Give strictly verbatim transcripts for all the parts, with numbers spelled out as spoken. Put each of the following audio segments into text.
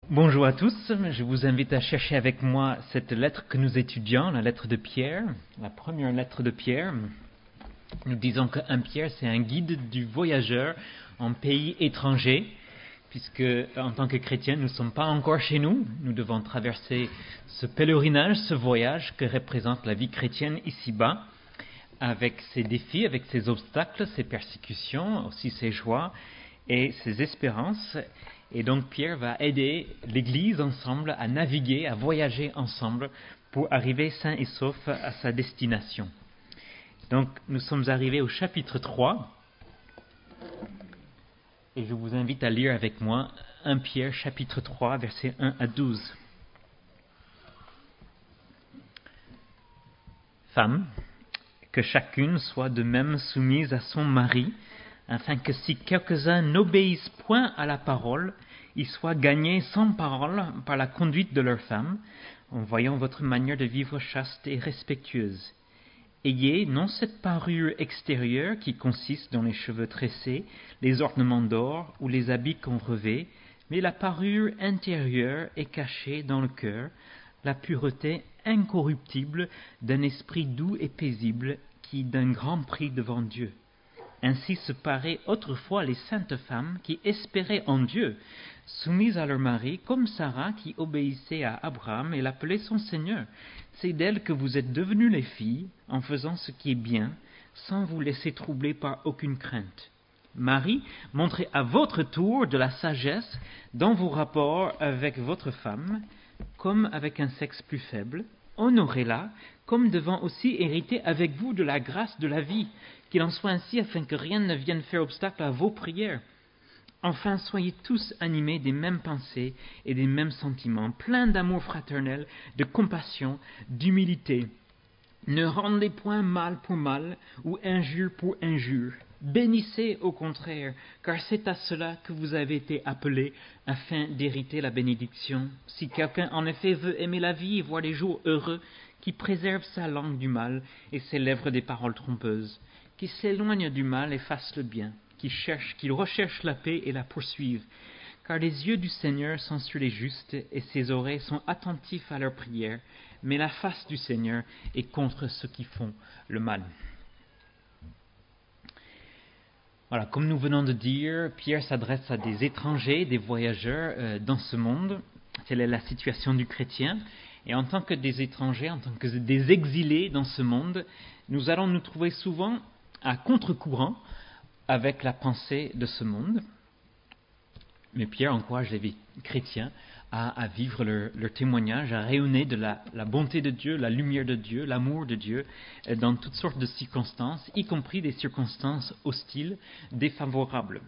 Bonjour à tous, je vous invite à chercher avec moi cette lettre que nous étudions, la lettre de Pierre, la première lettre de Pierre. Nous disons qu'un Pierre, c'est un guide du voyageur en pays étranger, puisque en tant que chrétiens, nous ne sommes pas encore chez nous. Nous devons traverser ce pèlerinage, ce voyage que représente la vie chrétienne ici-bas, avec ses défis, avec ses obstacles, ses persécutions, aussi ses joies et ses espérances. Et donc Pierre va aider l'Église ensemble à naviguer, à voyager ensemble pour arriver sain et sauf à sa destination. Donc nous sommes arrivés au chapitre trois et je vous invite à lire avec moi un Pierre chapitre trois versets un à douze. Femmes, que chacune soit de même soumise à son mari, afin que si quelques-uns n'obéissent point à la parole, ils soient gagnés sans parole par la conduite de leurs femmes, en voyant votre manière de vivre chaste et respectueuse. Ayez non cette parure extérieure qui consiste dans les cheveux tressés, les ornements d'or ou les habits qu'on revêt, mais la parure intérieure est cachée dans le cœur, la pureté incorruptible d'un esprit doux et paisible qui d'un grand prix devant Dieu. Ainsi se paraient autrefois les saintes femmes qui espéraient en Dieu, soumises à leur mari, comme Sarah qui obéissait à Abraham et l'appelait son Seigneur. C'est d'elle que vous êtes devenues les filles, en faisant ce qui est bien, sans vous laisser troubler par aucune crainte. Marie, montrez à votre tour de la sagesse dans vos rapports avec votre femme, comme avec un sexe plus faible. Honorez-la, comme devant aussi hériter avec vous de la grâce de la vie, qu'il en soit ainsi afin que rien ne vienne faire obstacle à vos prières. Enfin, soyez tous animés des mêmes pensées et des mêmes sentiments, pleins d'amour fraternel, de compassion, d'humilité. Ne rendez point mal pour mal ou injure pour injure. Bénissez au contraire, car c'est à cela que vous avez été appelés, afin d'hériter la bénédiction. Si quelqu'un en effet veut aimer la vie et voir les jours heureux, qui préserve sa langue du mal et ses lèvres des paroles trompeuses, qui s'éloigne du mal et fasse le bien, qui cherche, qui recherche la paix et la poursuive. Car les yeux du Seigneur sont sur les justes et ses oreilles sont attentifs à leurs prières, mais la face du Seigneur est contre ceux qui font le mal. Voilà, comme nous venons de dire, Pierre s'adresse à des étrangers, des voyageurs euh, dans ce monde. Telle est la situation du chrétien. Et en tant que des étrangers, en tant que des exilés dans ce monde, nous allons nous trouver souvent à contre-courant avec la pensée de ce monde. Mais Pierre encourage les chrétiens à, à vivre leur, leur témoignage, à rayonner de la, la bonté de Dieu, la lumière de Dieu, l'amour de Dieu, dans toutes sortes de circonstances, y compris des circonstances hostiles, défavorables.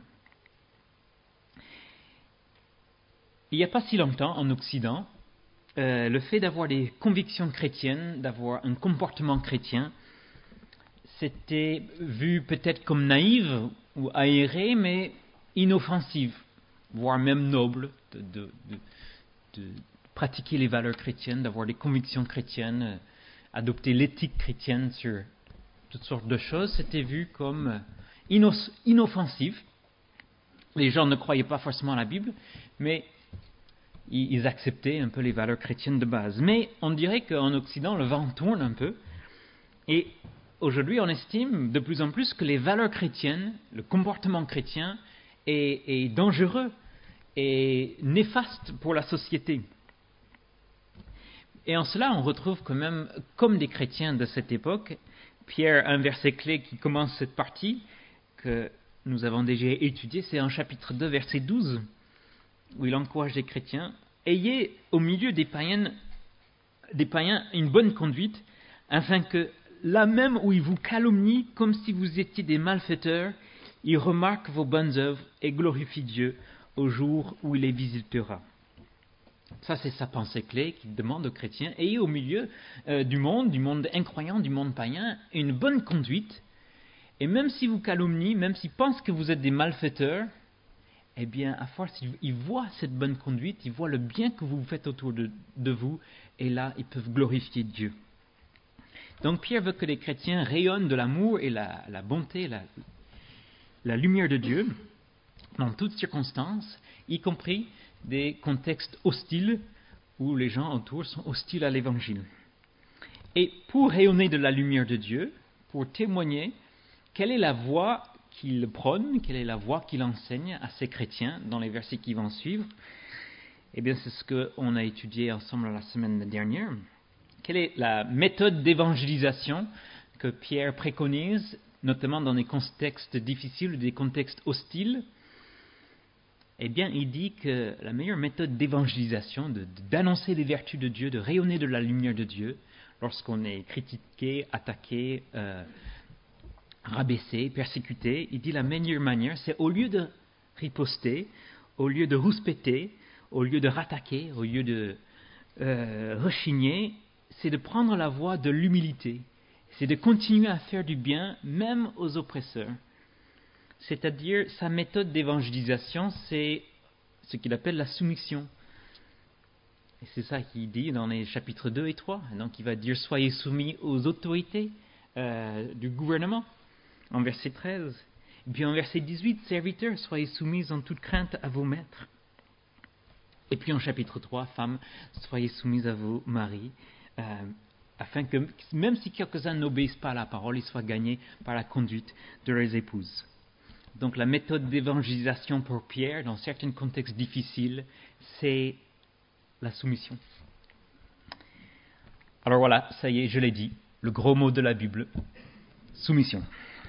Il n'y a pas si longtemps, en Occident, euh, le fait d'avoir des convictions chrétiennes, d'avoir un comportement chrétien, c'était vu peut-être comme naïve ou aéré, mais inoffensive, voire même noble, de, de, de, de pratiquer les valeurs chrétiennes, d'avoir des convictions chrétiennes, adopter l'éthique chrétienne sur toutes sortes de choses. C'était vu comme inos, inoffensif. Les gens ne croyaient pas forcément à la Bible, mais ils, ils acceptaient un peu les valeurs chrétiennes de base. Mais on dirait qu'en Occident, le vent tourne un peu, et aujourd'hui, on estime de plus en plus que les valeurs chrétiennes, le comportement chrétien est, est dangereux et néfaste pour la société. Et en cela, on retrouve quand même, comme des chrétiens de cette époque, Pierre, un verset clé qui commence cette partie, que nous avons déjà étudié, c'est en chapitre deux, verset douze, où il encourage les chrétiens, « Ayez au milieu des païens, des païens une bonne conduite, afin que là même où ils vous calomnient comme si vous étiez des malfaiteurs, ils remarquent vos bonnes œuvres et glorifient Dieu au jour où il les visitera. » Ça, c'est sa pensée clé qu'il demande aux chrétiens. Ayez au milieu euh, du monde, du monde incroyant, du monde païen, une bonne conduite. Et même si vous calomnient, même s'ils pensent que vous êtes des malfaiteurs, eh bien, à force, ils voient cette bonne conduite, ils voient le bien que vous faites autour de, de vous, et là, ils peuvent glorifier Dieu. Donc Pierre veut que les chrétiens rayonnent de l'amour et la, la bonté, la, la lumière de Dieu dans toutes circonstances, y compris des contextes hostiles où les gens autour sont hostiles à l'Évangile. Et pour rayonner de la lumière de Dieu, pour témoigner, quelle est la voie qu'il prône, quelle est la voie qu'il enseigne à ces chrétiens dans les versets qui vont suivre? Eh bien, c'est ce qu'on a étudié ensemble la semaine dernière. Quelle est la méthode d'évangélisation que Pierre préconise, notamment dans des contextes difficiles, des contextes hostiles? Eh bien, il dit que la meilleure méthode d'évangélisation, de, d'annoncer les vertus de Dieu, de rayonner de la lumière de Dieu, lorsqu'on est critiqué, attaqué, euh, rabaissé, persécuté, il dit la meilleure manière, c'est au lieu de riposter, au lieu de rouspéter, au lieu de rattaquer, au lieu de euh, rechigner, c'est de prendre la voie de l'humilité. C'est de continuer à faire du bien, même aux oppresseurs. C'est-à-dire, sa méthode d'évangélisation, c'est ce qu'il appelle la soumission. Et c'est ça qu'il dit dans les chapitres deux et trois. Donc, il va dire, soyez soumis aux autorités euh, du gouvernement, en verset treize. Et puis en verset dix-huit, serviteurs, soyez soumis en toute crainte à vos maîtres. Et puis en chapitre trois, femmes, soyez soumises à vos maris, euh, afin que, même si quelques-uns n'obéissent pas à la parole, ils soient gagnés par la conduite de leurs épouses. Donc la méthode d'évangélisation pour Pierre, dans certains contextes difficiles, c'est la soumission. Alors voilà, ça y est, je l'ai dit, le gros mot de la Bible, soumission.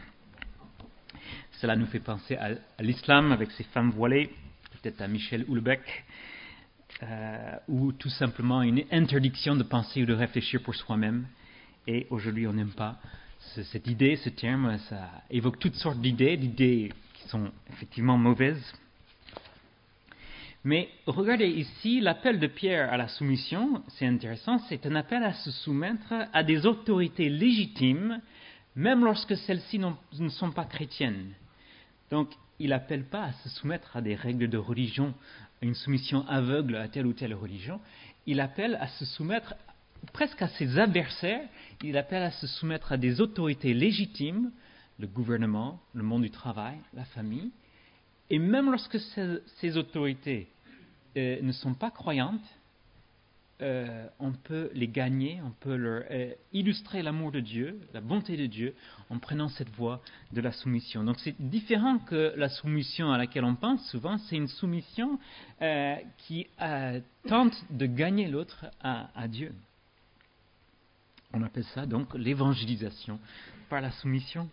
Cela nous fait penser à, à l'islam avec ses femmes voilées, peut-être à Michel Houellebecq, euh, ou tout simplement une interdiction de penser ou de réfléchir pour soi-même. Et aujourd'hui, on n'aime pas ce, cette idée, ce terme, ça évoque toutes sortes d'idées, d'idées qui sont effectivement mauvaises. Mais regardez ici, l'appel de Pierre à la soumission, c'est intéressant, c'est un appel à se soumettre à des autorités légitimes, même lorsque celles-ci ne sont pas chrétiennes. Donc, il n'appelle pas à se soumettre à des règles de religion, à une soumission aveugle à telle ou telle religion. Il appelle à se soumettre presque à ses adversaires. Il appelle à se soumettre à des autorités légitimes, le gouvernement, le monde du travail, la famille. Et même lorsque ces, ces autorités euh, ne sont pas croyantes, euh, on peut les gagner, on peut leur euh, illustrer l'amour de Dieu, la bonté de Dieu, en prenant cette voie de la soumission. Donc c'est différent que la soumission à laquelle on pense souvent, c'est une soumission euh, qui euh, tente de gagner l'autre à, à Dieu. On appelle ça donc l'évangélisation par la soumission.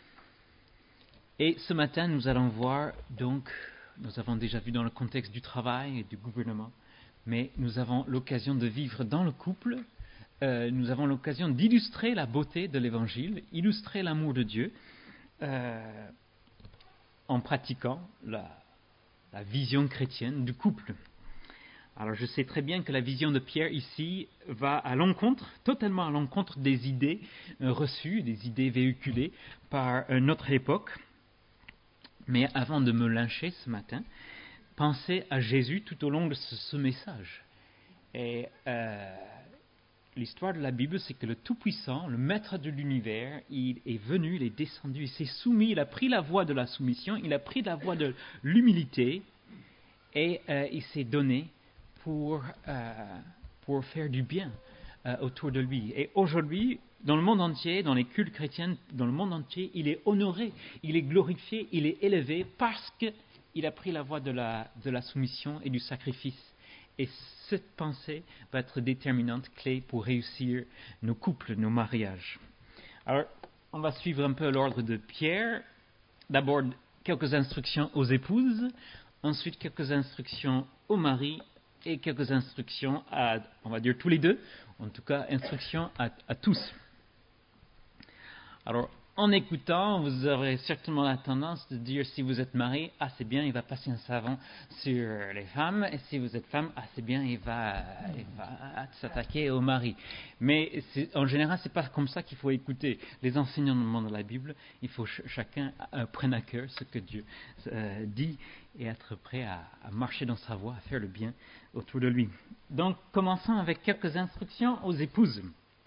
Et ce matin, nous allons voir, donc, nous avons déjà vu dans le contexte du travail et du gouvernement, mais nous avons l'occasion de vivre dans le couple, euh, nous avons l'occasion d'illustrer la beauté de l'Évangile, illustrer l'amour de Dieu, euh, en pratiquant la, la vision chrétienne du couple. Alors je sais très bien que la vision de Pierre ici va à l'encontre, totalement à l'encontre des idées euh, reçues, des idées véhiculées par euh, notre époque. Mais avant de me lyncher ce matin, pensez à Jésus tout au long de ce, ce message. Et euh, l'histoire de la Bible, c'est que le Tout-Puissant, le Maître de l'univers, il est venu, il est descendu, il s'est soumis, il a pris la voie de la soumission, il a pris la voie de l'humilité et euh, il s'est donné pour, euh, pour faire du bien euh, autour de lui. Et aujourd'hui, dans le monde entier, dans les cultes chrétiens, dans le monde entier, il est honoré, il est glorifié, il est élevé parce qu'il a pris la voie de la, de la soumission et du sacrifice. Et cette pensée va être déterminante, clé pour réussir nos couples, nos mariages. Alors, on va suivre un peu l'ordre de Pierre. D'abord, quelques instructions aux épouses, ensuite quelques instructions aux maris et quelques instructions à, on va dire tous les deux, en tout cas, instructions à, à tous. Alors, en écoutant, vous aurez certainement la tendance de dire, si vous êtes mari, ah c'est bien, il va passer un savon sur les femmes, et si vous êtes femme, ah c'est bien, il va, il va s'attaquer au mari. Mais c'est, en général, c'est pas comme ça qu'il faut écouter les enseignements de la Bible. Il faut ch- chacun euh, prendre à cœur ce que Dieu euh, dit et être prêt à, à marcher dans sa voie, à faire le bien autour de lui. Donc, commençons avec quelques instructions aux épouses.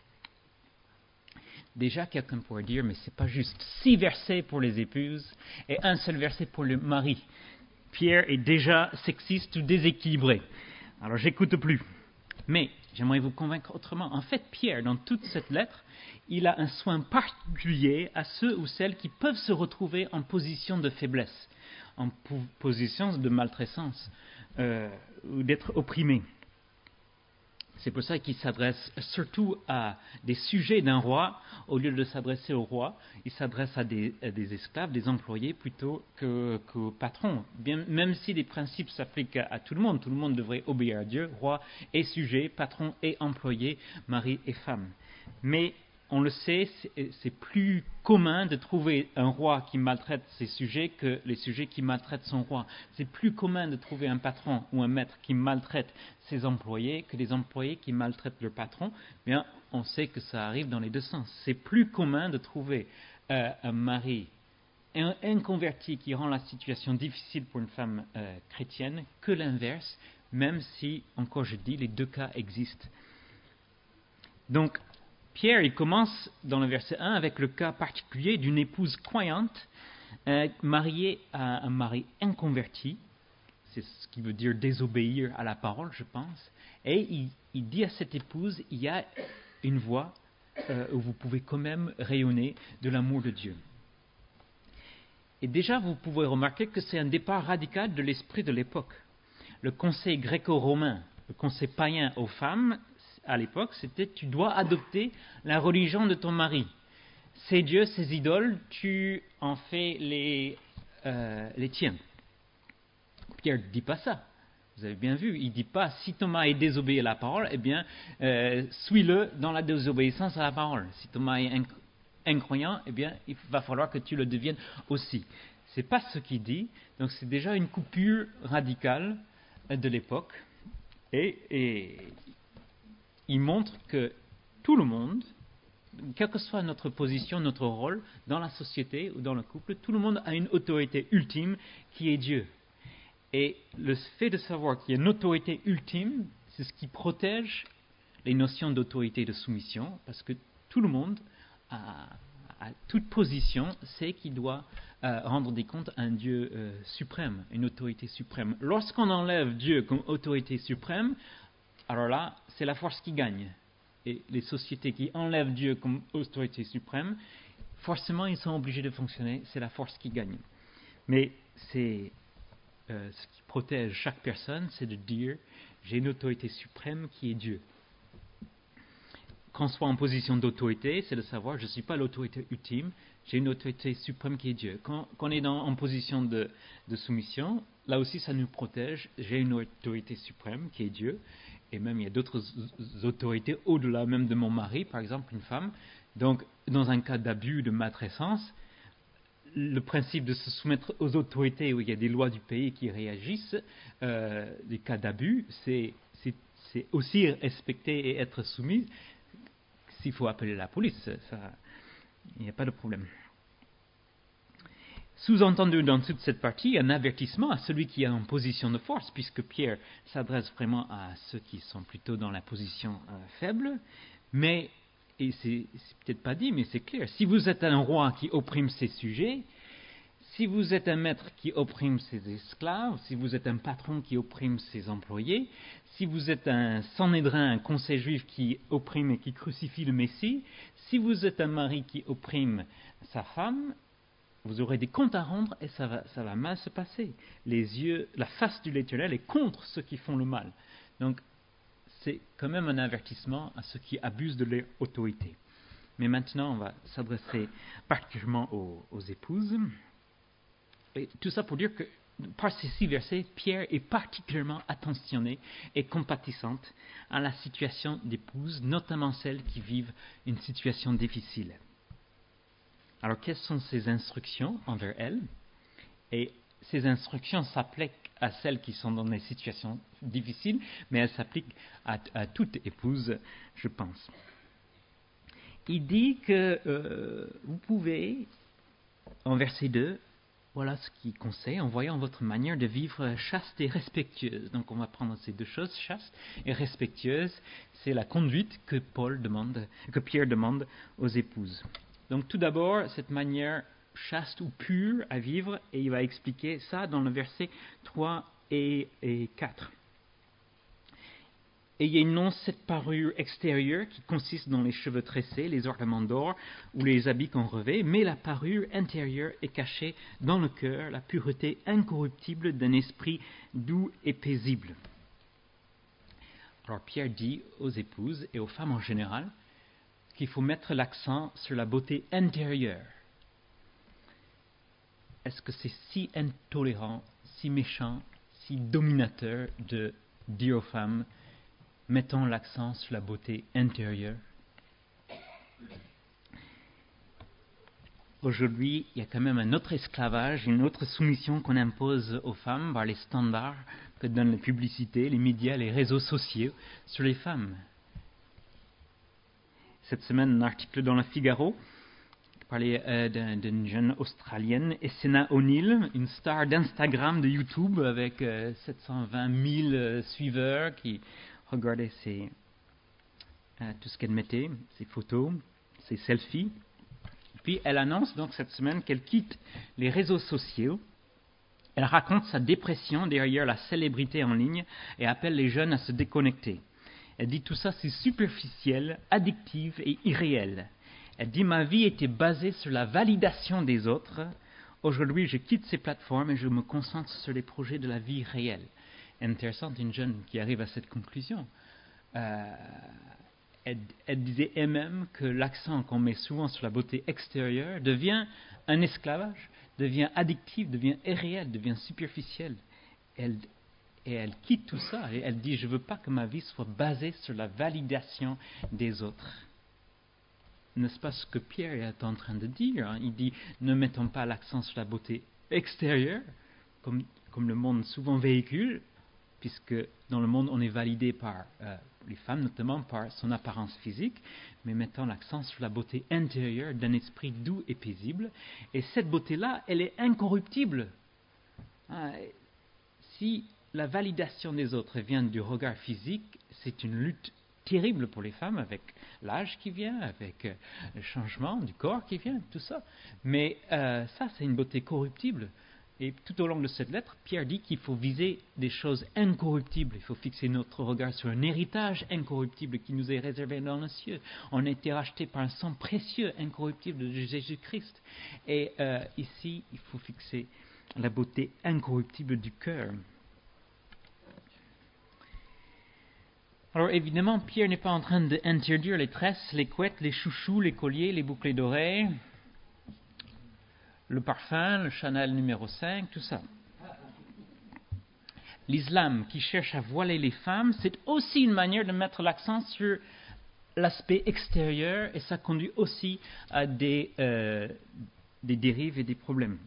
Déjà, quelqu'un pourrait dire, mais c'est pas juste. Six versets pour les épouses et un seul verset pour le mari. Pierre est déjà sexiste ou déséquilibré. Alors j'écoute plus. Mais j'aimerais vous convaincre autrement. En fait, Pierre, dans toute cette lettre, il a un soin particulier à ceux ou celles qui peuvent se retrouver en position de faiblesse, en po- position de maltraitance euh, ou d'être opprimés. C'est pour ça qu'il s'adresse surtout à des sujets d'un roi. Au lieu de s'adresser au roi, il s'adresse à des, à des esclaves, des employés, plutôt que, qu'aux patrons. Bien, même si les principes s'appliquent à, à tout le monde, tout le monde devrait obéir à Dieu, roi et sujet, patron et employé, mari et femme. Mais on le sait, c'est, c'est plus commun de trouver un roi qui maltraite ses sujets que les sujets qui maltraitent son roi. C'est plus commun de trouver un patron ou un maître qui maltraite ses employés que des employés qui maltraitent leur patron. Bien, on sait que ça arrive dans les deux sens. C'est plus commun de trouver euh, un mari un inconverti qui rend la situation difficile pour une femme euh, chrétienne que l'inverse, même si, encore je dis, les deux cas existent. Donc, Pierre, il commence dans le verset un avec le cas particulier d'une épouse croyante euh, mariée à un mari inconverti. C'est ce qui veut dire désobéir à la parole, je pense. Et il, il dit à cette épouse, il y a une voie euh, où vous pouvez quand même rayonner de l'amour de Dieu. Et déjà, vous pouvez remarquer que c'est un départ radical de l'esprit de l'époque. Le conseil gréco-romain, le conseil païen aux femmes, à l'époque, c'était tu dois adopter la religion de ton mari. Ses dieux, ses idoles, tu en fais les, euh, les tiens. Pierre ne dit pas ça. Vous avez bien vu, il ne dit pas si Thomas est désobéi à la parole, eh bien, euh, suis-le dans la désobéissance à la parole. Si Thomas est inc- incroyant, eh bien, il va falloir que tu le deviennes aussi. Ce n'est pas ce qu'il dit, donc c'est déjà une coupure radicale de l'époque. Et, et il montre que tout le monde, quelle que soit notre position, notre rôle dans la société ou dans le couple, tout le monde a une autorité ultime qui est Dieu. Et le fait de savoir qu'il y a une autorité ultime, c'est ce qui protège les notions d'autorité et de soumission, parce que tout le monde, à, à toute position, sait qu'il doit euh, rendre des comptes à un Dieu euh, suprême, une autorité suprême. Lorsqu'on enlève Dieu comme autorité suprême, alors là, c'est la force qui gagne. Et les sociétés qui enlèvent Dieu comme autorité suprême, forcément, ils sont obligés de fonctionner, c'est la force qui gagne. Mais c'est euh, ce qui protège chaque personne, c'est de dire, j'ai une autorité suprême qui est Dieu. Qu'on soit en position d'autorité, c'est de savoir, je ne suis pas l'autorité ultime, j'ai une autorité suprême qui est Dieu. Quand, quand on est dans, en position de, de soumission, là aussi ça nous protège, j'ai une autorité suprême qui est Dieu, et même il y a d'autres autorités au-delà même de mon mari, par exemple une femme. Donc dans un cas d'abus, de maltraitance, le principe de se soumettre aux autorités où il y a des lois du pays qui réagissent, euh, des cas d'abus, c'est, c'est, c'est aussi respecter et être soumis. S'il faut appeler la police, il n'y a pas de problème. Sous-entendu dans toute cette partie, un avertissement à celui qui est en position de force, puisque Pierre s'adresse vraiment à ceux qui sont plutôt dans la position euh, faible, mais, et c'est, c'est peut-être pas dit, mais c'est clair, si vous êtes un roi qui opprime ses sujets, si vous êtes un maître qui opprime ses esclaves, si vous êtes un patron qui opprime ses employés, si vous êtes un Sanhédrin, un conseil juif qui opprime et qui crucifie le Messie, si vous êtes un mari qui opprime sa femme, vous aurez des comptes à rendre et ça va, ça va mal se passer. Les yeux, la face de l'Éternel est contre ceux qui font le mal. Donc, c'est quand même un avertissement à ceux qui abusent de leur autorité. Mais maintenant, on va s'adresser particulièrement aux, aux épouses. Et tout ça pour dire que par ces six versets, Pierre est particulièrement attentionné et compatissante à la situation d'épouses, notamment celles qui vivent une situation difficile. Alors, quelles sont ses instructions envers elles? Et ces instructions s'appliquent à celles qui sont dans des situations difficiles, mais elles s'appliquent à, à toute épouse, je pense. Il dit que euh, vous pouvez, en verset deux, voilà ce qu'il conseille en voyant votre manière de vivre chaste et respectueuse. Donc on va prendre ces deux choses, chaste et respectueuse. C'est la conduite que Paul demande, que Pierre demande aux épouses. Donc tout d'abord, cette manière chaste ou pure à vivre, et il va expliquer ça dans le verset trois et, et quatre. Ayez non cette parure extérieure qui consiste dans les cheveux tressés, les ornements d'or ou les habits qu'on revêt, mais la parure intérieure est cachée dans le cœur, la pureté incorruptible d'un esprit doux et paisible. Alors Pierre dit aux épouses et aux femmes en général qu'il faut mettre l'accent sur la beauté intérieure. Est-ce que c'est si intolérant, si méchant, si dominateur de dire aux femmes mettons l'accent sur la beauté intérieure? Aujourd'hui, il y a quand même un autre esclavage, une autre soumission qu'on impose aux femmes par les standards que donnent les publicités, les médias, les réseaux sociaux sur les femmes. Cette semaine, un article dans le Figaro qui parlait euh, d'un, d'une jeune Australienne, Essena O'Neill, une star d'Instagram, de YouTube, avec euh, sept cent vingt mille euh, suiveurs qui regardaient ses, euh, tout ce qu'elle mettait, ses photos, ses selfies. Puis elle annonce donc cette semaine qu'elle quitte les réseaux sociaux. Elle raconte sa dépression derrière la célébrité en ligne et appelle les jeunes à se déconnecter. Elle dit tout ça c'est superficiel, addictif et irréel. Elle dit ma vie était basée sur la validation des autres. Aujourd'hui je quitte ces plateformes et je me concentre sur les projets de la vie réelle. Intéressant, une jeune qui arrive à cette conclusion. Euh, Elle, elle disait elle-même que l'accent qu'on met souvent sur la beauté extérieure devient un esclavage, devient addictif, devient irréel, devient superficiel. Elle, et elle quitte tout ça et elle dit « Je ne veux pas que ma vie soit basée sur la validation des autres ». N'est-ce pas ce que Pierre est en train de dire, hein? Il dit « Ne mettons pas l'accent sur la beauté extérieure, comme, comme le monde souvent véhicule, puisque dans le monde on est validé par euh, les femmes, notamment par son apparence physique, mais mettant l'accent sur la beauté intérieure d'un esprit doux et paisible. Et cette beauté-là, elle est incorruptible. Ah, si la validation des autres vient du regard physique, c'est une lutte terrible pour les femmes avec l'âge qui vient, avec euh, le changement du corps qui vient, tout ça. Mais euh, ça, c'est une beauté corruptible. Et tout au long de cette lettre, Pierre dit qu'il faut viser des choses incorruptibles. Il faut fixer notre regard sur un héritage incorruptible qui nous est réservé dans les cieux. On a été racheté par un sang précieux, incorruptible de Jésus-Christ. Et euh, ici, il faut fixer la beauté incorruptible du cœur. Alors évidemment, Pierre n'est pas en train d'interdire les tresses, les couettes, les chouchous, les colliers, les boucles d'oreilles, le parfum, le Chanel numéro cinq, tout ça. L'islam qui cherche à voiler les femmes, c'est aussi une manière de mettre l'accent sur l'aspect extérieur et ça conduit aussi à des, euh, des dérives et des problèmes.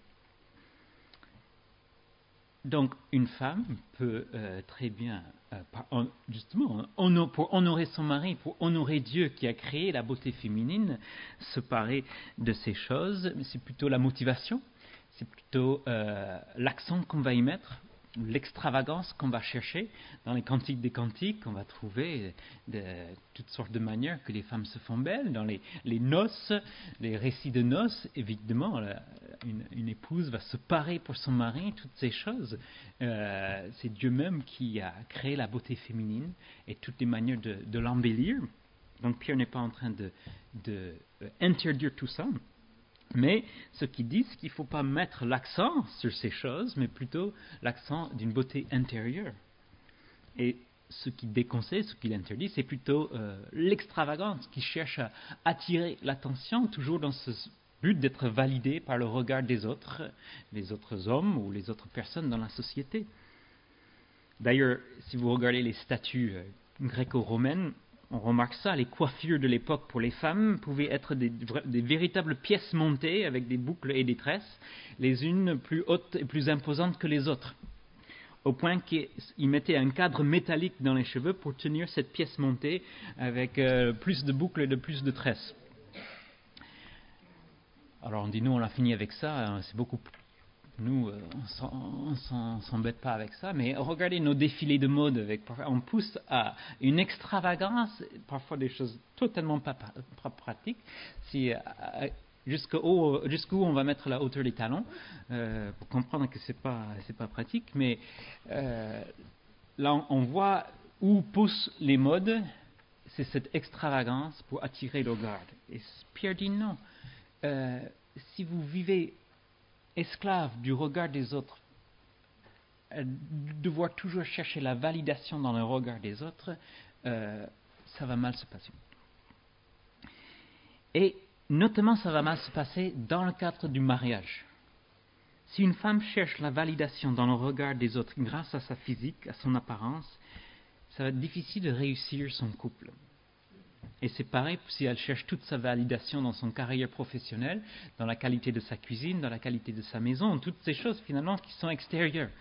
Donc une femme peut euh, très bien, euh, par, justement, honor, pour honorer son mari, pour honorer Dieu qui a créé la beauté féminine, se parer de ces choses, mais c'est plutôt la motivation, c'est plutôt euh, l'accent qu'on va y mettre, l'extravagance qu'on va chercher. Dans les cantiques des cantiques, on va trouver de, toutes sortes de manières que les femmes se font belles. Dans les, les noces, les récits de noces, évidemment, la, une, une épouse va se parer pour son mari, toutes ces choses. Euh, c'est Dieu même qui a créé la beauté féminine et toutes les manières de, de l'embellir. Donc Pierre n'est pas en train de, de euh, interdire tout ça. Mais ce qu'il dit, c'est qu'il ne faut pas mettre l'accent sur ces choses, mais plutôt l'accent d'une beauté intérieure. Et ce qu'il déconseille, ce qu'il interdit, c'est plutôt euh, l'extravagance qui cherche à attirer l'attention, toujours dans ce but d'être validé par le regard des autres, les autres hommes ou les autres personnes dans la société. D'ailleurs, si vous regardez les statues euh, gréco-romaines, on remarque ça, les coiffures de l'époque pour les femmes pouvaient être des, des véritables pièces montées avec des boucles et des tresses, les unes plus hautes et plus imposantes que les autres, au point qu'ils mettaient un cadre métallique dans les cheveux pour tenir cette pièce montée avec euh, plus de boucles et de plus de tresses. Alors on dit, nous on a fini avec ça, hein, c'est beaucoup plus... Nous, on ne s'embête pas avec ça, mais regardez nos défilés de mode, avec, on pousse à une extravagance, parfois des choses totalement pas, pas pratiques. Si, jusqu'où, jusqu'où on va mettre la hauteur des talons, euh, pour comprendre que c'est pas, c'est pas pratique. Mais euh, là, on, on voit où poussent les modes. C'est cette extravagance pour attirer le regard. Et Pierre dit non. Euh, si vous vivez esclave du regard des autres, euh, devoir toujours chercher la validation dans le regard des autres, euh, ça va mal se passer. Et notamment, ça va mal se passer dans le cadre du mariage. Si une femme cherche la validation dans le regard des autres grâce à sa physique, à son apparence, ça va être difficile de réussir son couple. Et c'est pareil si elle cherche toute sa validation dans son carrière professionnelle, dans la qualité de sa cuisine, dans la qualité de sa maison, toutes ces choses finalement qui sont extérieures.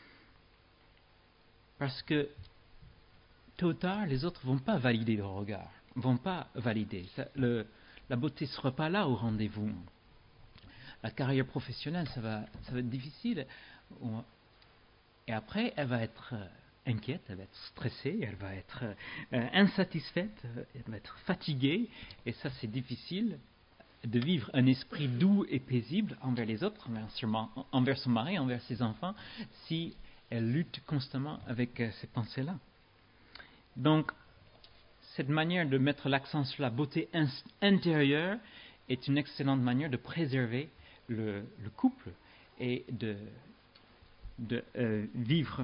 Parce que tôt ou tard, les autres ne vont pas valider le regard, ne vont pas valider. Ça, le, la beauté ne sera pas là au rendez-vous. La carrière professionnelle, ça va, ça va être difficile. Et après, elle va être inquiète, elle va être stressée, elle va être euh, insatisfaite, elle va être fatiguée. Et ça, c'est difficile de vivre un esprit doux et paisible envers les autres, envers, sûrement, envers son mari, envers ses enfants, si elle lutte constamment avec euh, ces pensées-là. Donc, cette manière de mettre l'accent sur la beauté in- intérieure est une excellente manière de préserver le, le couple et de, de euh, vivre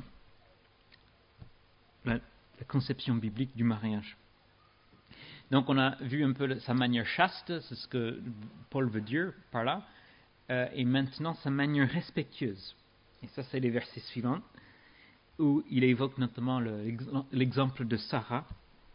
la, la conception biblique du mariage. Donc, on a vu un peu le, sa manière chaste, c'est ce que Paul veut dire par là, euh, et maintenant sa manière respectueuse. Et ça, c'est les versets suivants, où il évoque notamment le, l'exemple de Sarah.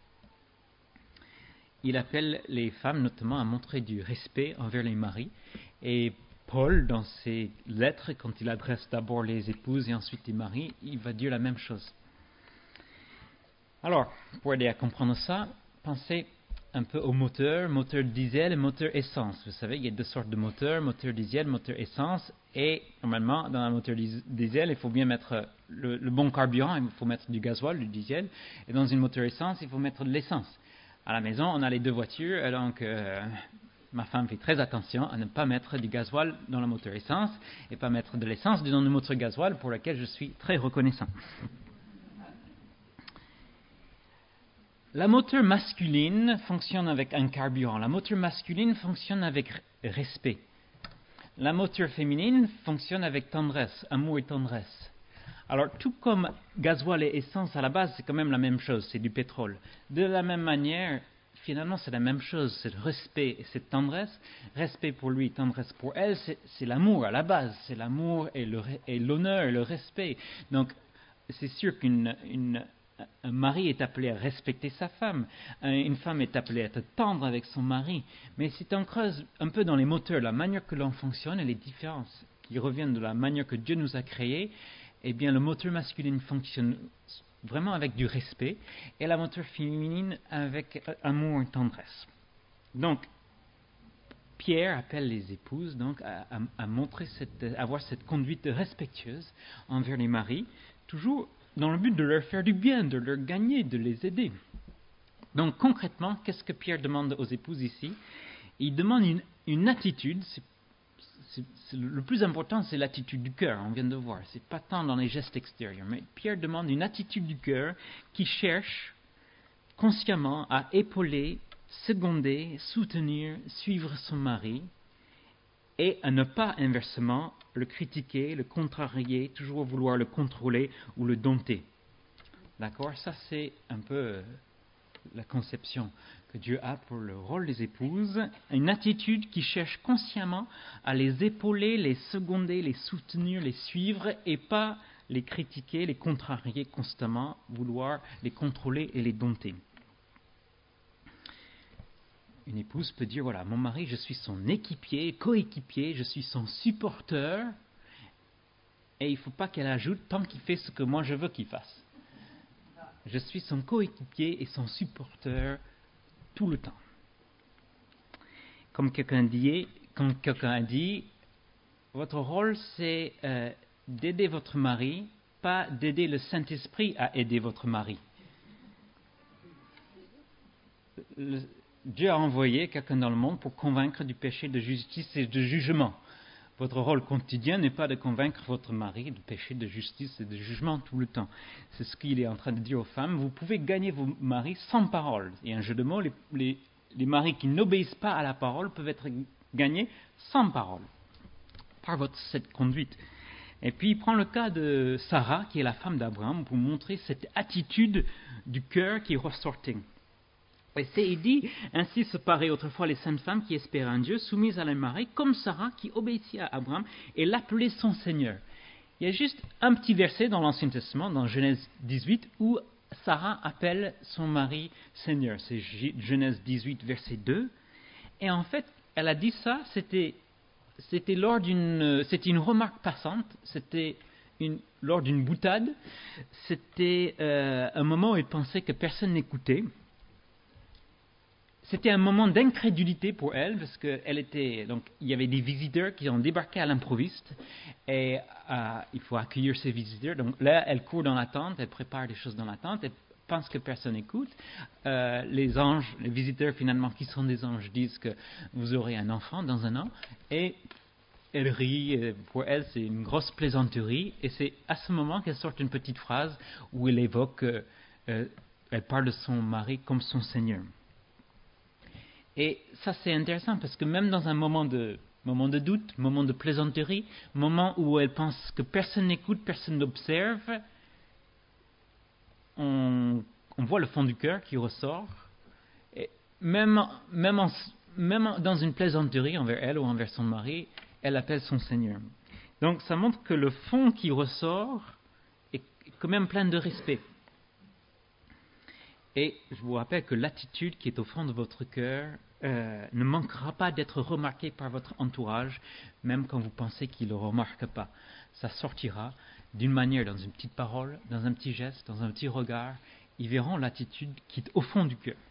Il appelle les femmes notamment à montrer du respect envers les maris. Et Paul, dans ses lettres, quand il adresse d'abord les épouses et ensuite les maris, il va dire la même chose. Alors, pour aider à comprendre ça, pensez un peu au moteur, moteur diesel et moteur essence. Vous savez, il y a deux sortes de moteurs, moteur diesel, moteur essence. Et normalement, dans un moteur diesel, il faut bien mettre le, le bon carburant, il faut mettre du gasoil, du diesel. Et dans une moteur essence, il faut mettre de l'essence. À la maison, on a les deux voitures, donc euh, ma femme fait très attention à ne pas mettre du gasoil dans le moteur essence et pas mettre de l'essence dans le moteur gasoil, pour lequel je suis très reconnaissant. La moteur masculine fonctionne avec un carburant. La moteur masculine fonctionne avec respect. La moteur féminine fonctionne avec tendresse, amour et tendresse. Alors, tout comme gasoil et essence, à la base, c'est quand même la même chose, c'est du pétrole. De la même manière, finalement, c'est la même chose, c'est le respect et cette tendresse. Respect pour lui, tendresse pour elle, c'est, c'est l'amour à la base, c'est l'amour et, le, et l'honneur et le respect. Donc, c'est sûr qu'une... Une, un mari est appelé à respecter sa femme, une femme est appelée à être tendre avec son mari, mais si on creuse un peu dans les moteurs, la manière que l'on fonctionne et les différences qui reviennent de la manière que Dieu nous a créés, eh bien le moteur masculin fonctionne vraiment avec du respect et la moteur féminine avec amour et tendresse. Donc, Pierre appelle les épouses donc à, à, à montrer cette, à avoir cette conduite respectueuse envers les maris, toujours dans le but de leur faire du bien, de leur gagner, de les aider. Donc concrètement, qu'est-ce que Pierre demande aux épouses ici? Il demande une, une attitude. C'est, c'est, c'est le plus important, c'est l'attitude du cœur, on vient de voir. C'est pas tant dans les gestes extérieurs, mais Pierre demande une attitude du cœur qui cherche consciemment à épauler, seconder, soutenir, suivre son mari, et à ne pas inversement le critiquer, le contrarier, toujours vouloir le contrôler ou le dompter. D'accord? Ça, c'est un peu la conception que Dieu a pour le rôle des épouses. Une attitude qui cherche consciemment à les épauler, les seconder, les soutenir, les suivre et pas les critiquer, les contrarier constamment, vouloir les contrôler et les dompter. Une épouse peut dire, voilà, mon mari, je suis son équipier, coéquipier, je suis son supporteur, et il ne faut pas qu'elle ajoute tant qu'il fait ce que moi je veux qu'il fasse. Je suis son coéquipier et son supporteur tout le temps. Comme quelqu'un dit, comme quelqu'un a dit, votre rôle c'est euh, d'aider votre mari, pas d'aider le Saint-Esprit à aider votre mari. Le, Dieu a envoyé quelqu'un dans le monde pour convaincre du péché, de justice et de jugement. Votre rôle quotidien n'est pas de convaincre votre mari de péché, de justice et de jugement tout le temps. C'est ce qu'il est en train de dire aux femmes. Vous pouvez gagner vos maris sans parole. Et un jeu de mots, les, les, les maris qui n'obéissent pas à la parole peuvent être gagnés sans parole, par votre, cette conduite. Et puis il prend le cas de Sarah, qui est la femme d'Abraham, pour montrer cette attitude du cœur qui est ressortie. Et c'est, il dit, ainsi se paraît autrefois les saintes femmes qui espéraient en Dieu, soumises à leur mari, comme Sarah qui obéissait à Abraham et l'appelait son Seigneur. Il y a juste un petit verset dans l'Ancien Testament, dans Genèse dix-huit, où Sarah appelle son mari Seigneur. C'est Genèse dix-huit, verset deux. Et en fait, elle a dit ça, c'était, c'était lors d'une, c'était une remarque passante, c'était une, lors d'une boutade, c'était euh, un moment où elle pensait que personne n'écoutait. C'était un moment d'incrédulité pour elle, parce qu'elle était, donc, il y avait des visiteurs qui ont débarqué à l'improviste, et euh, il faut accueillir ces visiteurs. Donc là, elle court dans la tente, elle prépare des choses dans la tente, elle pense que personne n'écoute. Euh, les anges, les visiteurs finalement, qui sont des anges, disent que vous aurez un enfant dans un an, et elle rit. Et pour elle, c'est une grosse plaisanterie, et c'est à ce moment qu'elle sort une petite phrase où elle évoque, euh, euh, elle parle de son mari comme son Seigneur. Et ça, c'est intéressant parce que même dans un moment de, moment de doute, moment de plaisanterie, moment où elle pense que personne n'écoute, personne n'observe, on, on voit le fond du cœur qui ressort. Et même, même, en, même dans une plaisanterie envers elle ou envers son mari, elle appelle son Seigneur. Donc ça montre que le fond qui ressort est quand même plein de respect. Et je vous rappelle que l'attitude qui est au fond de votre cœur euh, ne manquera pas d'être remarquée par votre entourage, même quand vous pensez qu'il ne le remarque pas. Ça sortira d'une manière, dans une petite parole, dans un petit geste, dans un petit regard. Ils verront l'attitude qui est au fond du cœur.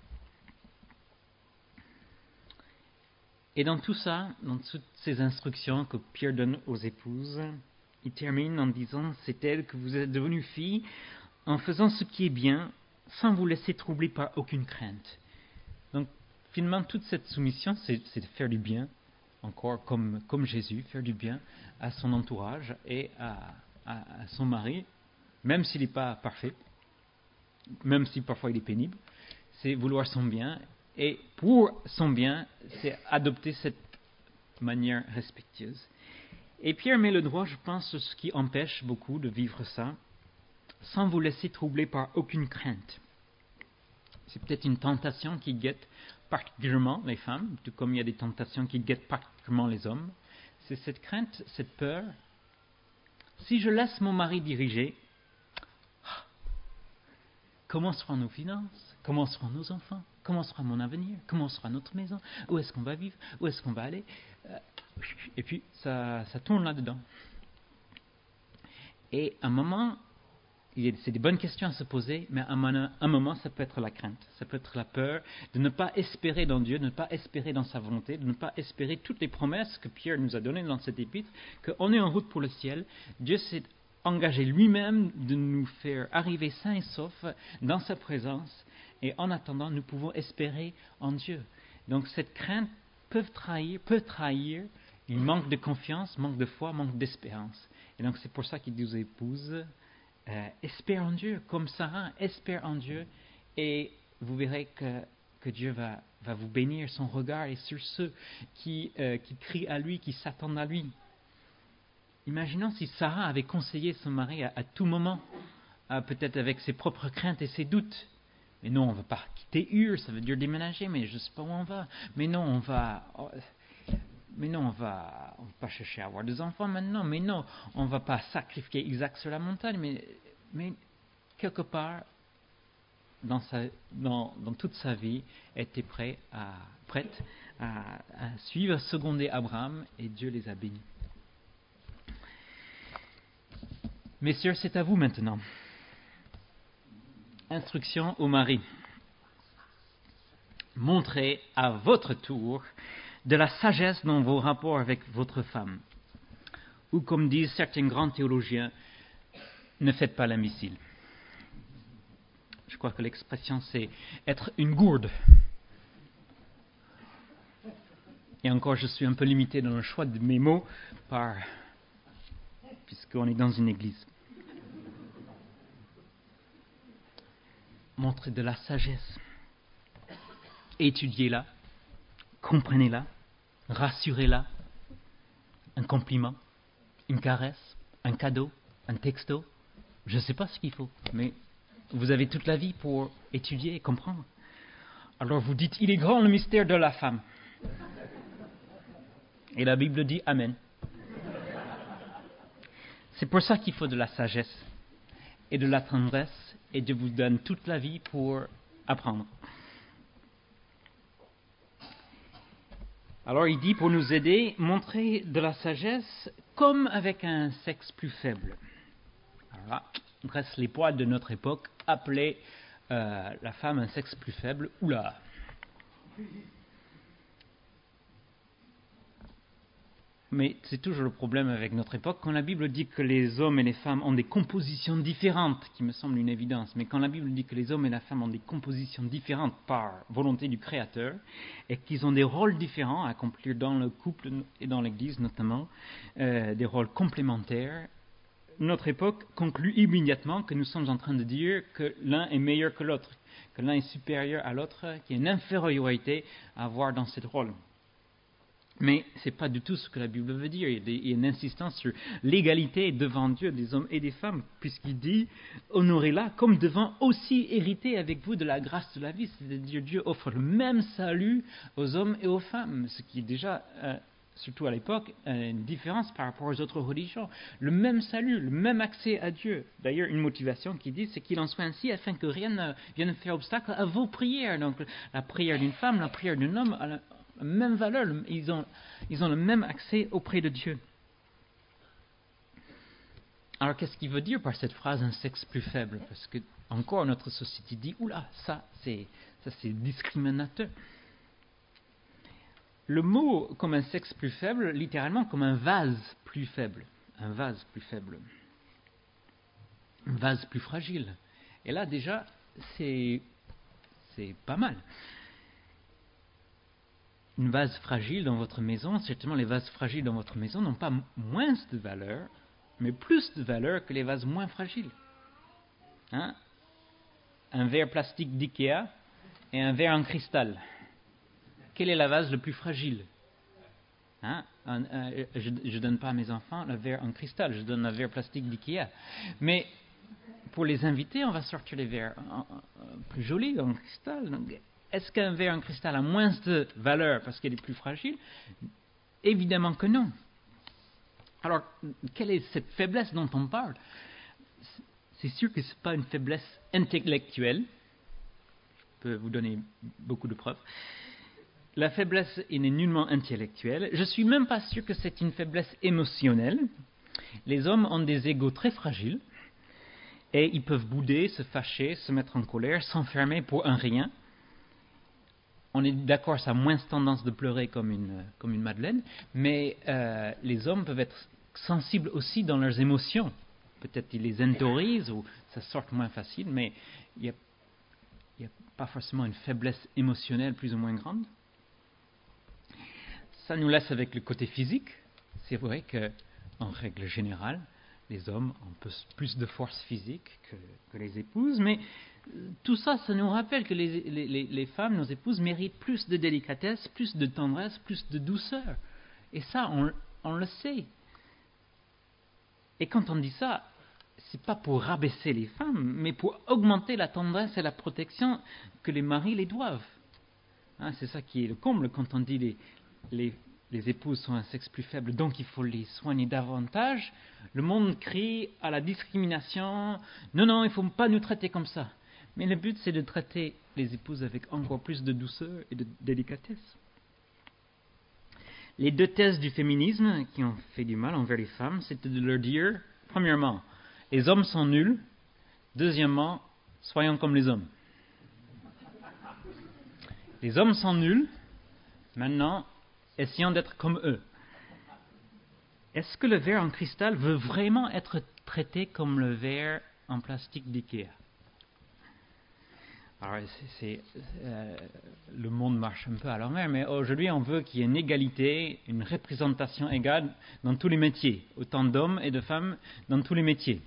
Et dans tout ça, dans toutes ces instructions que Pierre donne aux épouses, il termine en disant « C'est elle que vous êtes devenues filles en faisant ce qui est bien, sans vous laisser troubler par aucune crainte. » Donc, finalement, toute cette soumission, c'est, c'est de faire du bien, encore comme, comme Jésus, faire du bien à son entourage et à, à, à son mari, même s'il n'est pas parfait, même si parfois il est pénible, c'est vouloir son bien. Et pour son bien, c'est adopter cette manière respectueuse. Et Pierre met le doigt, je pense, sur ce qui empêche beaucoup de vivre ça, sans vous laisser troubler par aucune crainte. C'est peut-être une tentation qui guette particulièrement les femmes, tout comme il y a des tentations qui guettent particulièrement les hommes. C'est cette crainte, cette peur. Si je laisse mon mari diriger, comment seront nos finances? Comment seront nos enfants? Comment sera mon avenir? Comment sera notre maison? Où est-ce qu'on va vivre? Où est-ce qu'on va aller? Et puis, ça, ça tourne là-dedans. Et à un moment, c'est des bonnes questions à se poser, mais à un moment, ça peut être la crainte, ça peut être la peur de ne pas espérer dans Dieu, de ne pas espérer dans sa volonté, de ne pas espérer toutes les promesses que Pierre nous a données dans cet épître, qu'on est en route pour le ciel. Dieu s'est engagé lui-même de nous faire arriver sains et saufs dans sa présence, et en attendant, nous pouvons espérer en Dieu. Donc cette crainte peut trahir, peut trahir une manque de confiance, manque de foi, manque d'espérance. Et donc c'est pour ça qu'il dit aux épouses, Euh, espère en Dieu, comme Sarah, espère en Dieu, et vous verrez que, que Dieu va, va vous bénir. Son regard est sur ceux qui, euh, qui crient à lui, qui s'attendent à lui. Imaginons si Sarah avait conseillé son mari à, à tout moment, euh, peut-être avec ses propres craintes et ses doutes. Mais non, on ne va pas quitter Ur, ça veut dire déménager, mais je ne sais pas où on va. Mais non, on va... Oh, mais non, on va, on va pas chercher à avoir des enfants maintenant. Mais non, on ne va pas sacrifier Isaac sur la montagne. Mais, mais quelque part, dans, sa, dans, dans toute sa vie, elle était prêt à, prête à, à suivre, à seconder Abraham, et Dieu les a bénis. Messieurs, c'est à vous maintenant. Instruction au mari. Montrez à votre tour de la sagesse dans vos rapports avec votre femme. Ou comme disent certains grands théologiens, ne faites pas l'imbécile. Je crois que l'expression c'est être une gourde. Et encore, je suis un peu limité dans le choix de mes mots, par... puisqu'on est dans une église. Montrez de la sagesse. Étudiez-la, comprenez-la, rassurez-la. Un compliment, une caresse, un cadeau, un texto. Je ne sais pas ce qu'il faut, mais vous avez toute la vie pour étudier et comprendre. Alors vous dites, il est grand le mystère de la femme. Et la Bible dit Amen. C'est pour ça qu'il faut de la sagesse et de la tendresse, et Dieu vous donne toute la vie pour apprendre. Alors il dit, pour nous aider, montrer de la sagesse comme avec un sexe plus faible. Alors là, on dresse les poids de notre époque, appeler euh, la femme un sexe plus faible. Oula! Mais c'est toujours le problème avec notre époque. Quand la Bible dit que les hommes et les femmes ont des compositions différentes, qui me semble une évidence, mais quand la Bible dit que les hommes et la femme ont des compositions différentes par volonté du Créateur, et qu'ils ont des rôles différents à accomplir dans le couple et dans l'Église notamment, euh, des rôles complémentaires, notre époque conclut immédiatement que nous sommes en train de dire que l'un est meilleur que l'autre, que l'un est supérieur à l'autre, qu'il y a une infériorité à avoir dans ce rôle. Mais ce n'est pas du tout ce que la Bible veut dire. Il y a, des, il y a une insistance sur l'égalité devant Dieu des hommes et des femmes, puisqu'il dit « Honorez-la comme devant aussi hériter avec vous de la grâce de la vie ». C'est-à-dire Dieu offre le même salut aux hommes et aux femmes, ce qui est déjà, euh, surtout à l'époque, une différence par rapport aux autres religions. Le même salut, le même accès à Dieu. D'ailleurs, une motivation qui dit, c'est qu'il en soit ainsi afin que rien ne vienne faire obstacle à vos prières. Donc la prière d'une femme, la prière d'un homme, à la, même valeur, ils ont, ils ont le même accès auprès de Dieu. Alors qu'est-ce qu'il veut dire par cette phrase un sexe plus faible? Parce que encore notre société dit oula, ça c'est, ça c'est discriminateur. Le mot comme un sexe plus faible, littéralement comme un vase plus faible, un vase plus faible, un vase plus fragile. Et là déjà c'est, c'est pas mal. Une vase fragile dans votre maison, certainement les vases fragiles dans votre maison n'ont pas moins de valeur, mais plus de valeur que les vases moins fragiles. Hein? Un verre plastique d'Ikea et un verre en cristal. Quel est la vase le plus fragile? Hein? un, un, Je ne donne pas à mes enfants le verre en cristal, je donne un verre plastique d'Ikea. Mais pour les invités, on va sortir les verres en, en, plus jolis en cristal. Donc, est-ce qu'un verre en cristal a moins de valeur parce qu'il est plus fragile? Évidemment que non. Alors, quelle est cette faiblesse dont on parle? C'est sûr que ce n'est pas une faiblesse intellectuelle. Je peux vous donner beaucoup de preuves. La faiblesse n'est nullement intellectuelle. Je ne suis même pas sûr que c'est une faiblesse émotionnelle. Les hommes ont des égos très fragiles et ils peuvent bouder, se fâcher, se mettre en colère, s'enfermer pour un rien. On est d'accord, ça a moins tendance de pleurer comme une, comme une madeleine, mais euh, les hommes peuvent être sensibles aussi dans leurs émotions. Peut-être ils les autorisent ou ça sort moins facile, mais il n'y a, il y a pas forcément une faiblesse émotionnelle plus ou moins grande. Ça nous laisse avec le côté physique. C'est vrai qu'en règle générale, les hommes ont plus de force physique que, que les épouses, mais tout ça, ça nous rappelle que les, les, les femmes, nos épouses, méritent plus de délicatesse, plus de tendresse, plus de douceur. Et ça, on, on le sait. Et quand on dit ça, c'est pas pour rabaisser les femmes, mais pour augmenter la tendresse et la protection que les maris les doivent. Hein, c'est ça qui est le comble quand on dit les, les, les épouses sont un sexe plus faible, donc il faut les soigner davantage. Le monde crie à la discrimination. Non, non, il ne faut pas nous traiter comme ça. Mais le but, c'est de traiter les épouses avec encore plus de douceur et de délicatesse. Les deux thèses du féminisme qui ont fait du mal envers les femmes, c'était de leur dire, premièrement, les hommes sont nuls. Deuxièmement, soyons comme les hommes. Les hommes sont nuls. Maintenant, essayons d'être comme eux. Est-ce que le verre en cristal veut vraiment être traité comme le verre en plastique d'Ikea? Alors, c'est, c'est, euh, le monde marche un peu à l'envers, mais aujourd'hui, on veut qu'il y ait une égalité, une représentation égale dans tous les métiers, autant d'hommes et de femmes dans tous les métiers.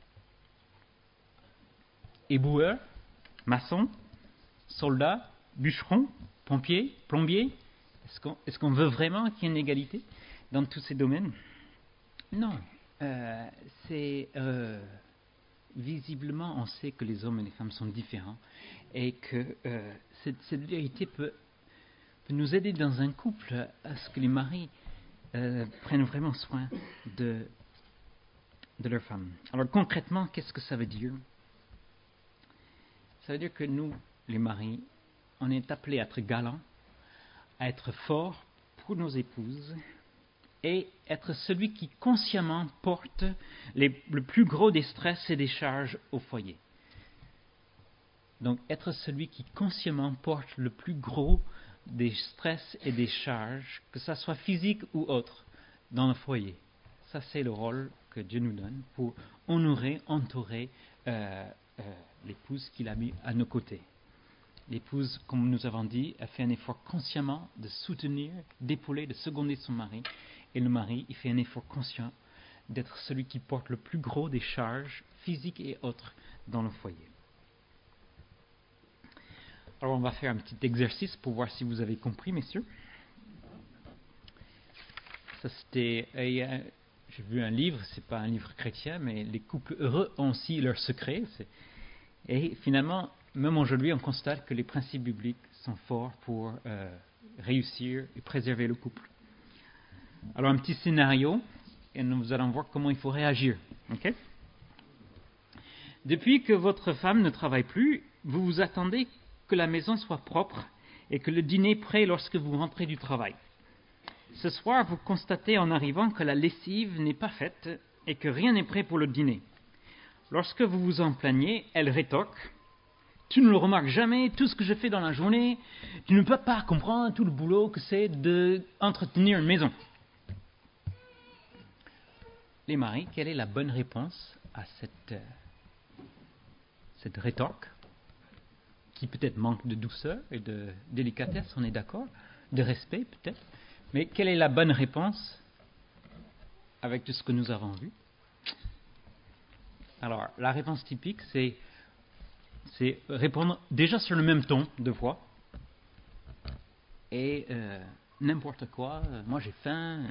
Éboueur, maçon, soldat, bûcheron, pompier, plombier. Est-ce qu'on, est-ce qu'on veut vraiment qu'il y ait une égalité dans tous ces domaines? Non. Euh, c'est... Euh, visiblement, on sait que les hommes et les femmes sont différents et que euh, cette, cette vérité peut, peut nous aider dans un couple à ce que les maris euh, prennent vraiment soin de, de leur femme. Alors concrètement, qu'est-ce que ça veut dire? Ça veut dire que nous, les maris, on est appelés à être galants, à être forts pour nos épouses et être celui qui consciemment porte les, le plus gros des stress et des charges au foyer. Donc être celui qui consciemment porte le plus gros des stress et des charges, que ça soit physique ou autre, dans le foyer. Ça c'est le rôle que Dieu nous donne pour honorer, entourer euh, euh, l'épouse qu'il a mis à nos côtés. L'épouse, comme nous avons dit, a fait un effort consciemment de soutenir, d'épauler, de seconder son mari. Et le mari, il fait un effort conscient d'être celui qui porte le plus gros des charges physiques et autres dans le foyer. Alors on va faire un petit exercice pour voir si vous avez compris, messieurs. Ça c'était... Euh, j'ai vu un livre, c'est pas un livre chrétien, mais les couples heureux ont aussi leurs secrets. C'est, et finalement, même aujourd'hui, on constate que les principes bibliques sont forts pour euh, réussir et préserver le couple. Alors, un petit scénario, et nous allons voir comment il faut réagir. Okay? Depuis que votre femme ne travaille plus, vous vous attendez que la maison soit propre et que le dîner prêt lorsque vous rentrez du travail. Ce soir, vous constatez en arrivant que la lessive n'est pas faite et que rien n'est prêt pour le dîner. Lorsque vous vous en plaignez, elle rétorque « Tu ne le remarques jamais, tout ce que je fais dans la journée, tu ne peux pas comprendre tout le boulot que c'est d'entretenir une maison. » Les maris, quelle est la bonne réponse à cette, euh, cette rétorque, qui peut-être manque de douceur et de délicatesse, on est d'accord, de respect peut-être, mais quelle est la bonne réponse avec tout ce que nous avons vu? Alors, la réponse typique, c'est, c'est répondre déjà sur le même ton de voix, et euh, n'importe quoi, euh, moi j'ai faim...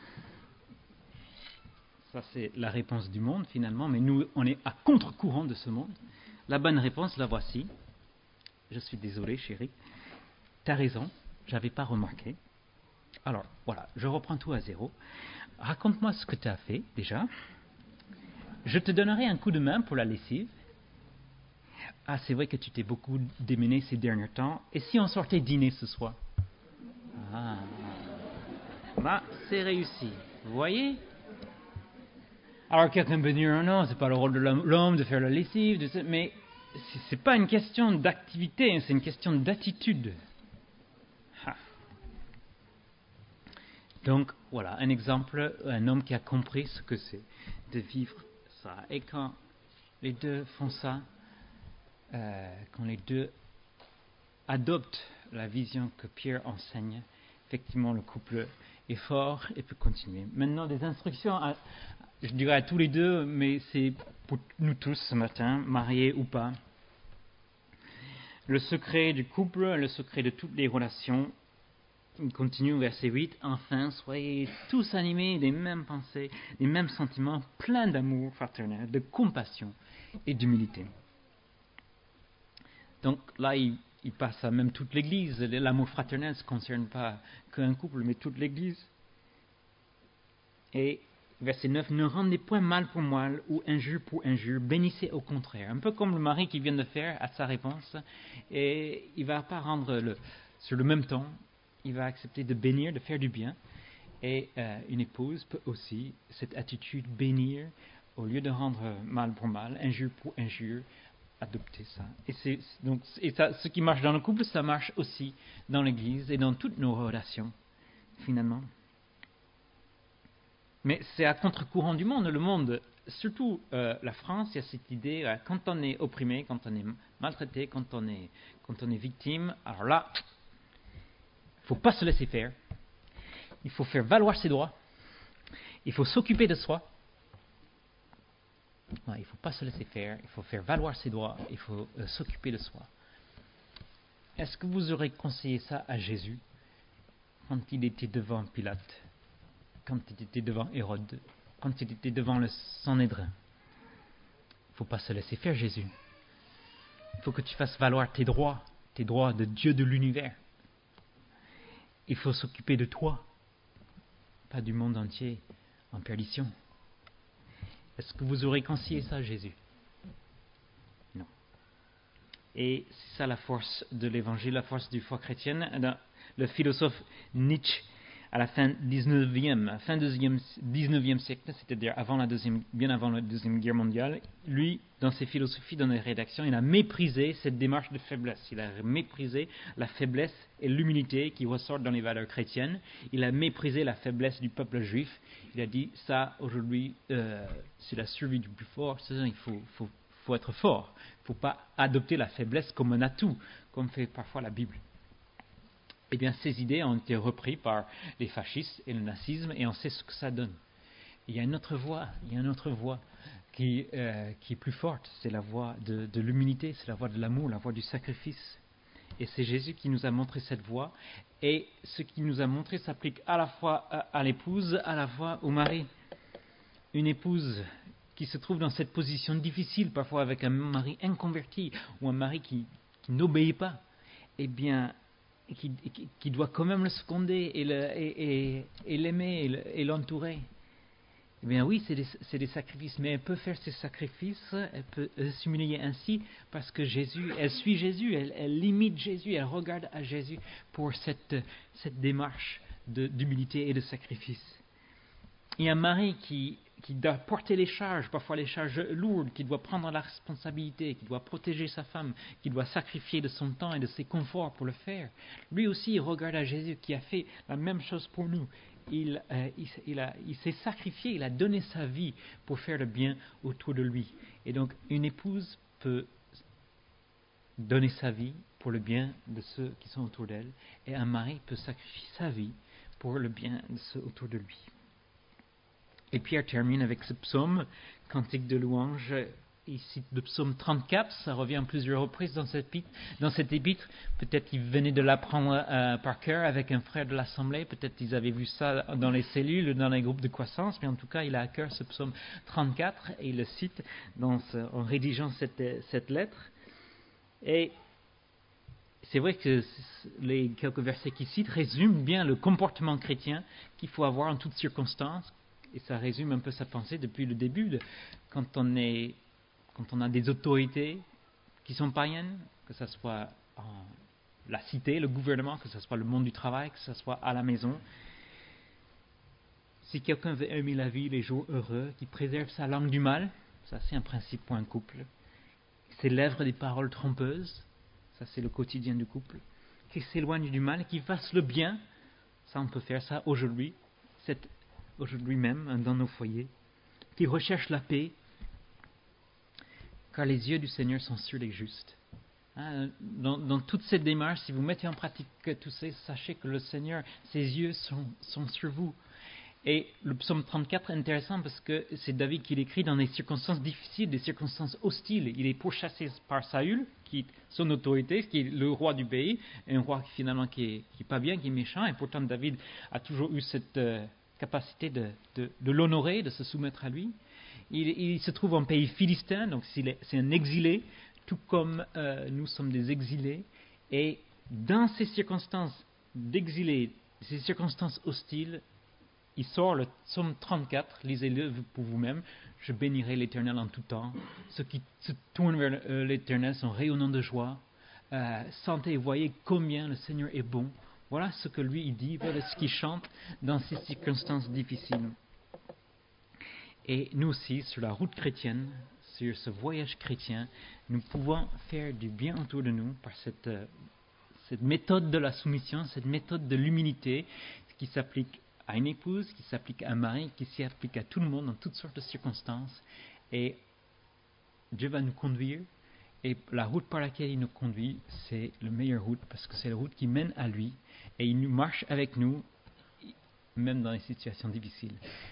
Ça, c'est la réponse du monde, finalement, mais nous, on est à contre-courant de ce monde. La bonne réponse, la voici. Je suis désolé, chérie. T'as raison, j'avais pas remarqué. Alors, voilà, je reprends tout à zéro. Raconte-moi ce que tu as fait, déjà. Je te donnerai un coup de main pour la lessive. Ah, c'est vrai que tu t'es beaucoup démené ces derniers temps. Et si on sortait dîner ce soir? Ah, bah, c'est réussi. Vous voyez? Alors quelqu'un peut dire, non, c'est pas le rôle de l'homme de faire la lessive, de... mais c'est pas une question d'activité, c'est une question d'attitude. Ha. Donc voilà, un exemple, un homme qui a compris ce que c'est de vivre ça. Et quand les deux font ça, euh, quand les deux adoptent la vision que Pierre enseigne, effectivement le couple est fort et peut continuer. Maintenant, des instructions, à, je dirais à tous les deux, mais c'est pour nous tous ce matin, mariés ou pas. Le secret du couple, le secret de toutes les relations. Il continue au verset huit. Enfin, soyez tous animés des mêmes pensées, des mêmes sentiments, pleins d'amour fraternel, de compassion et d'humilité. Donc là, il, il passe à même toute l'Église. L'amour fraternel ne se concerne pas qu'un couple, mais toute l'Église. Et verset neuf, ne rendez point mal pour mal ou injure pour injure, bénissez au contraire. Un peu comme le mari qui vient de faire à sa réponse. Et il ne va pas rendre le, sur le même ton, il va accepter de bénir, de faire du bien. Et euh, une épouse peut aussi, cette attitude, bénir, au lieu de rendre mal pour mal, injure pour injure, adopter ça. Et, c'est, donc, et ça, ce qui marche dans le couple, ça marche aussi dans l'Église et dans toutes nos relations, finalement. Mais c'est à contre-courant du monde. Le monde surtout euh, la France, il y a cette idée, euh, quand on est opprimé, quand on est maltraité, quand on est, quand on est victime, alors là, il ne faut pas se laisser faire. Il faut faire valoir ses droits. Il faut s'occuper de soi. Ouais, il ne faut pas se laisser faire. Il faut faire valoir ses droits. Il faut euh, s'occuper de soi. Est-ce que vous aurez conseillé ça à Jésus quand il était devant Pilate, quand il était devant Hérode, quand il était devant le Sanhédrin? Il ne faut pas se laisser faire, Jésus. Il faut que tu fasses valoir tes droits, tes droits de Dieu de l'univers. Il faut s'occuper de toi, pas du monde entier en perdition. Est-ce que vous aurez conseillé ça à Jésus? Non. Et c'est ça la force de l'évangile, la force du foi chrétienne. Le philosophe Nietzsche, à la fin dix-neuvième, fin dix-neuvième siècle, c'est-à-dire avant la deuxième, bien avant la Deuxième Guerre mondiale, lui, dans ses philosophies, dans les rédactions, il a méprisé cette démarche de faiblesse. Il a méprisé la faiblesse et l'humilité qui ressortent dans les valeurs chrétiennes. Il a méprisé la faiblesse du peuple juif. Il a dit, ça, aujourd'hui, euh, c'est la survie du plus fort. Il faut, faut, faut être fort. Il ne faut pas adopter la faiblesse comme un atout, comme fait parfois la Bible. Eh bien, ces idées ont été reprises par les fascistes et le nazisme, et on sait ce que ça donne. Il y a une autre voie, il y a une autre voie qui, euh, qui est plus forte. C'est la voie de, de l'humilité, c'est la voie de l'amour, la voie du sacrifice. Et c'est Jésus qui nous a montré cette voie. Et ce qu'il nous a montré s'applique à la fois à, à l'épouse, à la fois au mari. Une épouse qui se trouve dans cette position difficile, parfois avec un mari inconverti ou un mari qui, qui n'obéit pas, eh bien, Qui, qui, qui doit quand même le seconder et, le, et, et, et l'aimer et, le, et l'entourer. Eh bien oui, c'est des, c'est des sacrifices, mais elle peut faire ces sacrifices, elle peut euh, s'humilier ainsi parce que Jésus, elle suit Jésus, elle, elle imite Jésus, elle regarde à Jésus pour cette, cette démarche de, d'humilité et de sacrifice. Il y a un mari qui, qui doit porter les charges, parfois les charges lourdes, qui doit prendre la responsabilité, qui doit protéger sa femme, qui doit sacrifier de son temps et de ses conforts pour le faire. Lui aussi, il regarde à Jésus qui a fait la même chose pour nous. Il, euh, il, il, a, il s'est sacrifié, il a donné sa vie pour faire le bien autour de lui. Et donc, une épouse peut donner sa vie pour le bien de ceux qui sont autour d'elle, et un mari peut sacrifier sa vie pour le bien de ceux autour de lui. Et Pierre termine avec ce psaume, cantique de louange. Il cite le psaume trente-quatre, ça revient plusieurs reprises dans cet épître. Dans cette épître. Peut-être qu'il venait de l'apprendre euh, par cœur avec un frère de l'Assemblée, peut-être qu'ils avaient vu ça dans les cellules, dans les groupes de croissance, mais en tout cas, il a à cœur ce psaume trente-quatre et il le cite dans ce, en rédigeant cette, cette lettre. Et c'est vrai que les quelques versets qu'il cite résument bien le comportement chrétien qu'il faut avoir en toutes circonstances. Et ça résume un peu sa pensée depuis le début. De, quand, on est, quand on a des autorités qui sont païennes, que ce soit en la cité, le gouvernement, que ce soit le monde du travail, que ce soit à la maison. Si quelqu'un veut aimer la vie, les jours heureux, qui préserve sa langue du mal, ça c'est un principe pour un couple. Qui s'élève des paroles trompeuses, ça c'est le quotidien du couple. Qui s'éloigne du mal, qui fasse le bien, ça on peut faire ça aujourd'hui. Cette aujourd'hui même dans nos foyers, qui recherchent la paix, car les yeux du Seigneur sont sur les justes. Hein, dans, dans toute cette démarche, si vous mettez en pratique tout ça, sachez que le Seigneur, ses yeux sont, sont sur vous. Et le psaume trente-quatre est intéressant parce que c'est David qui l'écrit dans des circonstances difficiles, des circonstances hostiles. Il est pourchassé par Saül, qui est son autorité, qui est le roi du pays, un roi qui finalement qui est, qui est pas bien, qui est méchant, et pourtant David a toujours eu cette euh, capacité de, de, de l'honorer, de se soumettre à lui. Il, il se trouve en pays philistin, donc c'est, c'est un exilé, tout comme euh, nous sommes des exilés. Et dans ces circonstances d'exilés, ces circonstances hostiles, il sort le psaume trente-quatre, lisez-le pour vous-même. Je bénirai l'Éternel en tout temps. Ceux qui se tournent vers l'Éternel sont rayonnants de joie. Euh, sentez et voyez combien le Seigneur est bon. Voilà ce que lui il dit, voilà ce qu'il chante dans ces circonstances difficiles. Et nous aussi, sur la route chrétienne, sur ce voyage chrétien, nous pouvons faire du bien autour de nous par cette, cette méthode de la soumission, cette méthode de l'humilité qui s'applique à une épouse, qui s'applique à un mari, qui s'applique à tout le monde dans toutes sortes de circonstances. Et Dieu va nous conduire. Et la route par laquelle il nous conduit, c'est la meilleure route, parce que c'est la route qui mène à lui. Et il nous marche avec nous, même dans les situations difficiles.